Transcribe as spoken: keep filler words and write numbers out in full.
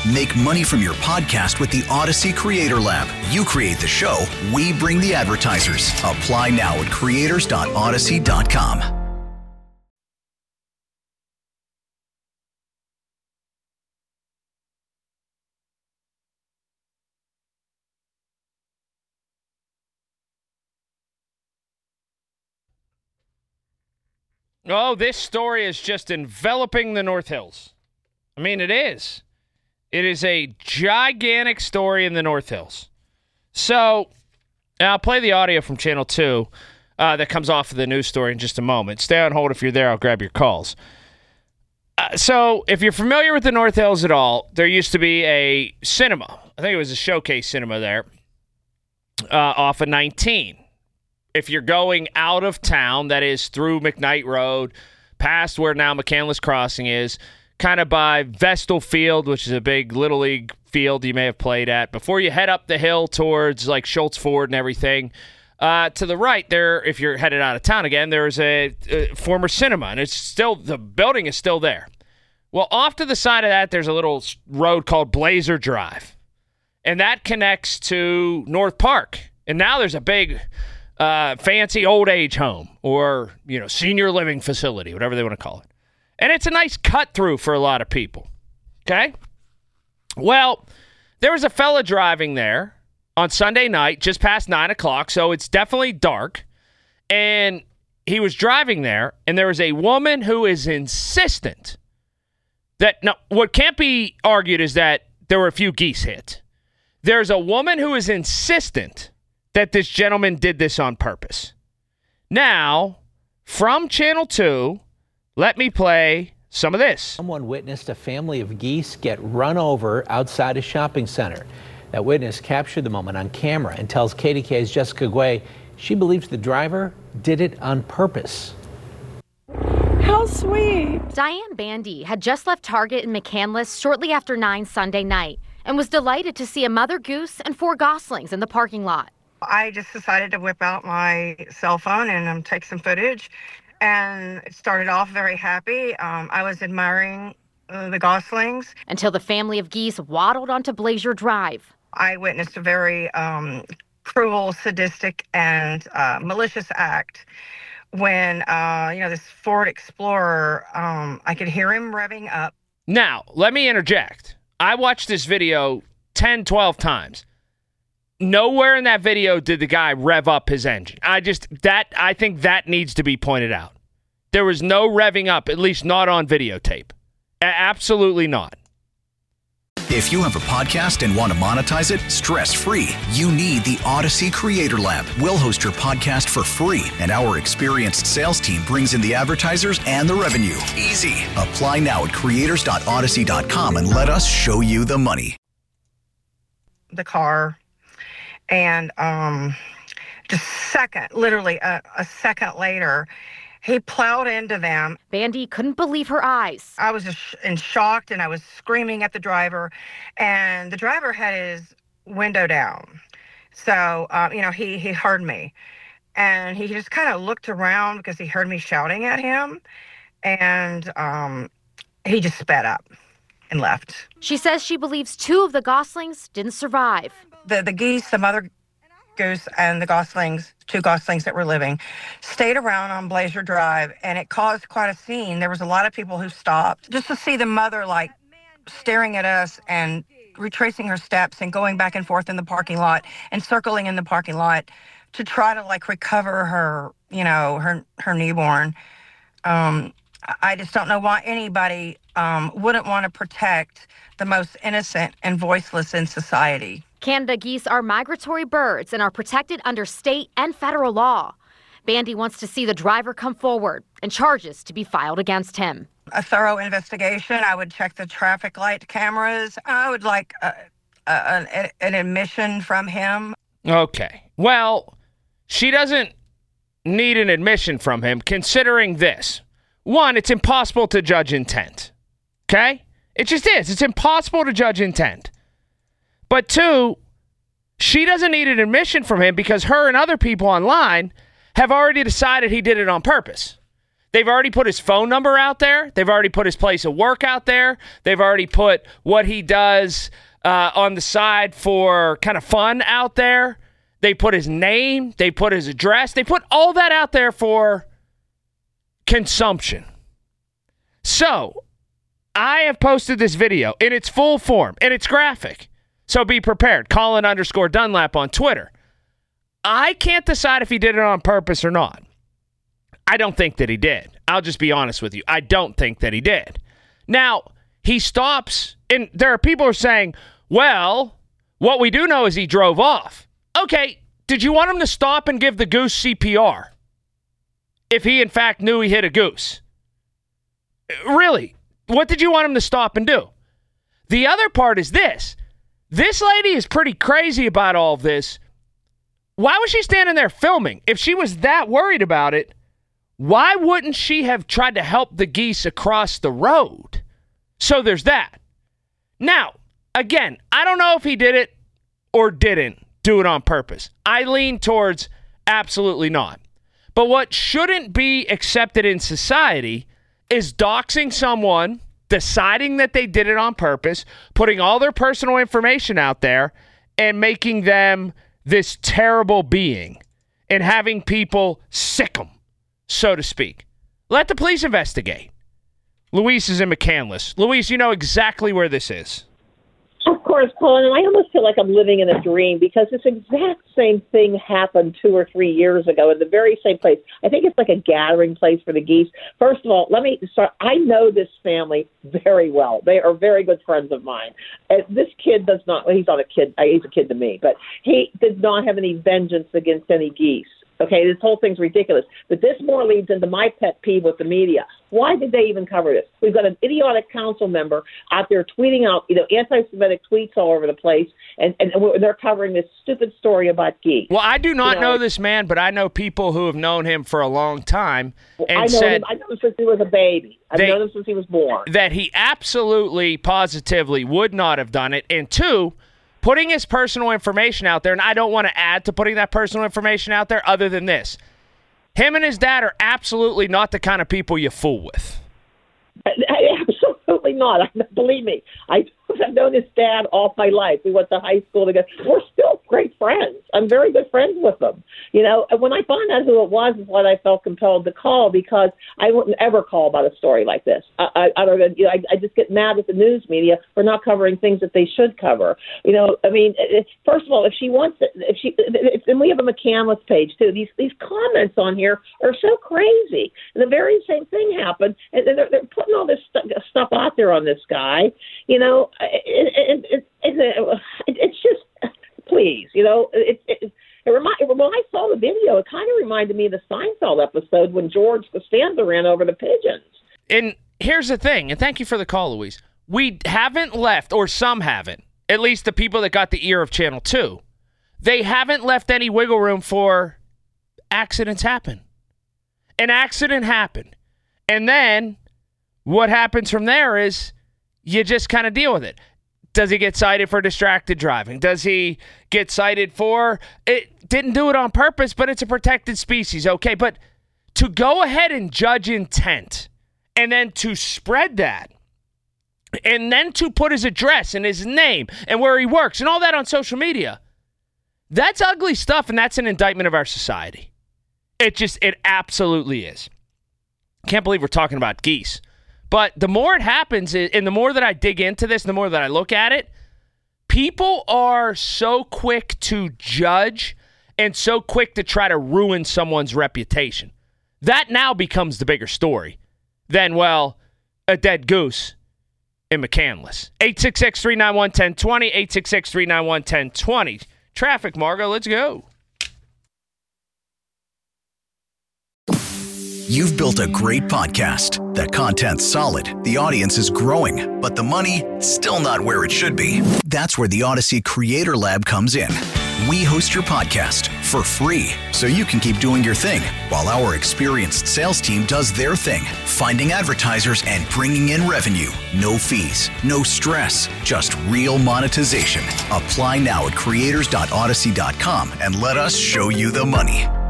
Make money from your podcast with the Odyssey Creator Lab. You create the show, we bring the advertisers. Apply now at creators dot odyssey dot com. Oh, this story is just enveloping the North Hills. I mean, it is. It is a gigantic story in the North Hills. So, I'll play the audio from Channel two uh, that comes off of the news story in just a moment. Stay on hold if you're there. I'll grab your calls. Uh, so, if you're familiar with the North Hills at all, there used to be a cinema. I think it was a Showcase Cinema there uh, off of nineteen. If you're going out of town, that is through McKnight Road, past where now McCandless Crossing is, kind of by Vestal Field, which is a big Little League field you may have played at, before you head up the hill towards like Schultz Ford and everything, uh, to the right there, if you're headed out of town again, there's a, a former cinema, and it's still, the building is still there. Well, off to the side of that, there's a little road called Blazer Drive, and that connects to North Park. And now there's a big... Uh, fancy old age home or, you know, senior living facility, whatever they want to call it. And it's a nice cut through for a lot of people. Okay? Well, there was a fella driving there on Sunday night, just past nine o'clock, so it's definitely dark. And he was driving there, and there was a woman who is insistent that, no, what can't be argued is that there were a few geese hit. There's a woman who is insistent that this gentleman did this on purpose. Now, from Channel two, let me play some of this. Someone witnessed a family of geese get run over outside a shopping center. That witness captured the moment on camera and tells K D K's Jessica Guay she believes the driver did it on purpose. How sweet. Diane Bandy had just left Target in McCandless shortly after nine Sunday night and was delighted to see a mother goose and four goslings in the parking lot. I just decided to whip out my cell phone and um, take some footage, and it started off very happy. Um, I was admiring uh, the goslings. Until the family of geese waddled onto Blazer Drive. I witnessed a very um, cruel, sadistic, and uh, malicious act when, uh, you know, this Ford Explorer, um, I could hear him revving up. Now, let me interject. I watched this video ten, twelve times. Nowhere in that video did the guy rev up his engine. I just, that, I think that needs to be pointed out. There was no revving up, at least not on videotape. A- absolutely not. If you have a podcast and want to monetize it stress-free, you need the Odyssey Creator Lab. We'll host your podcast for free, and our experienced sales team brings in the advertisers and the revenue. Easy. Apply now at creators dot odyssey dot com and let us show you the money. The car. And um, just second, literally a, a second later, he plowed into them. Bandy couldn't believe her eyes. I was just in shock, and I was screaming at the driver. And the driver had his window down. So, um, you know, he, he heard me. And he just kind of looked around because he heard me shouting at him. And um, he just sped up and left. She says she believes two of the goslings didn't survive. The the geese, the mother goose, and the goslings, two goslings that were living, stayed around on Blazer Drive, and it caused quite a scene. There was a lot of people who stopped just to see the mother, like, staring at us and retracing her steps and going back and forth in the parking lot and circling in the parking lot to try to, like, recover her, you know, her, her newborn. Um, I just don't know why anybody um, wouldn't want to protect the most innocent and voiceless in society. Canada geese are migratory birds and are protected under state and federal law. Bandy wants to see the driver come forward and charges to be filed against him. A thorough investigation. I would check the traffic light cameras. I would like a, a, an, an admission from him. Okay. Well, she doesn't need an admission from him, considering this. One, it's impossible to judge intent. Okay? It just is. It's impossible to judge intent. But two, she doesn't need an admission from him because her and other people online have already decided he did it on purpose. They've already put his phone number out there. They've already put his place of work out there. They've already put what he does uh, on the side for kind of fun out there. They put his name. They put his address. They put all that out there for consumption. So I have posted this video in its full form, and it's graphic. So be prepared. Colin underscore Dunlap on Twitter. I can't decide if he did it on purpose or not. I don't think that he did. I'll just be honest with you. I don't think that he did. Now, he stops, and there are people who are saying, well, what we do know is he drove off. Okay, did you want him to stop and give the goose C P R if he, in fact, knew he hit a goose? Really? What did you want him to stop and do? The other part is this. This lady is pretty crazy about all of this. Why was she standing there filming? If she was that worried about it, why wouldn't she have tried to help the geese across the road? So there's that. Now, again, I don't know if he did it or didn't do it on purpose. I lean towards absolutely not. But what shouldn't be accepted in society is doxing someone, deciding that they did it on purpose, putting all their personal information out there, and making them this terrible being and having people sick them, so to speak. Let the police investigate. Luis is in McCandless. Luis, you know exactly where this is. Of course, Colin, and I almost feel like I'm living in a dream because this exact same thing happened two or three years ago in the very same place. I think it's like a gathering place for the geese. First of all, let me start. I know this family very well. They are very good friends of mine. Uh, this kid does not, well, he's not a kid. Uh, he's a kid to me, but he does not have any vengeance against any geese. Okay, this whole thing's ridiculous. But this more leads into my pet peeve with the media. Why did they even cover this? We've got an idiotic council member out there tweeting out, you know, anti-Semitic tweets all over the place, and, and they're covering this stupid story about geese. Well, I do not you know, know this man, but I know people who have known him for a long time. And I know said him. I know him since he was a baby. I've they, known him since he was born. That he absolutely, positively would not have done it. And two, putting his personal information out there, and I don't want to add to putting that personal information out there other than this. Him and his dad are absolutely not the kind of people you fool with. Absolutely not. Believe me, I, I've known his dad all my life. We went to high school together. We're still great friends. I'm very good friends with them. You know, and when I found out who it was is what I felt compelled to call, because I wouldn't ever call about a story like this. I, I, I don't know. You know, I, I just get mad at the news media for not covering things that they should cover. You know, I mean, first of all, if she wants it, if she, if, and we have a McCandless page too. These these comments on here are so crazy. And the very same thing happened, and they're, they're putting all this st- stuff out there on this guy. You know, it, it, it, it, it's just, please, you know, it, it, it remind, when I saw the video, it kind of reminded me of the Seinfeld episode when George Costanza ran over the pigeons. And here's the thing, and thank you for the call, Louise. We haven't left, or some haven't, at least the people that got the ear of Channel two, they haven't left any wiggle room for accidents happen. An accident happened. And then what happens from there is you just kind of deal with it. Does he get cited for distracted driving? Does he get cited for, it didn't do it on purpose, but it's a protected species. Okay, but to go ahead and judge intent and then to spread that and then to put his address and his name and where he works and all that on social media, that's ugly stuff, and that's an indictment of our society. It just, it absolutely is. Can't believe we're talking about geese. But the more it happens, and the more that I dig into this, the more that I look at it, people are so quick to judge and so quick to try to ruin someone's reputation. That now becomes the bigger story than, well, a dead goose in McCandless. eight six six, three nine one, one oh two oh, eight six six, three nine one, one oh two oh. Traffic, Margo, let's go. You've built a great podcast. The content's solid, the audience is growing, but the money, still not where it should be. That's where the Odyssey Creator Lab comes in. We host your podcast for free, so you can keep doing your thing, while our experienced sales team does their thing, finding advertisers and bringing in revenue. No fees, no stress, just real monetization. Apply now at creators dot odyssey dot com and let us show you the money.